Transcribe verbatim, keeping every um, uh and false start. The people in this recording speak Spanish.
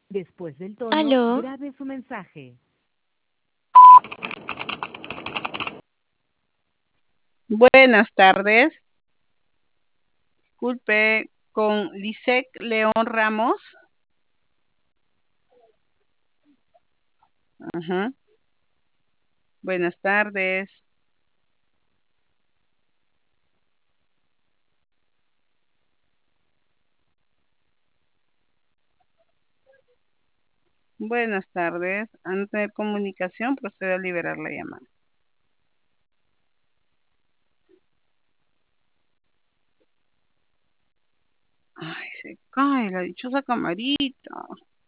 Después del tono, Aló, grabe su mensaje. Buenas tardes. Disculpe, con Lisek León Ramos. Ajá. Buenas tardes. Buenas tardes. Antes de comunicación, procedo a liberar la llamada. Ay, se cae la dichosa camarita.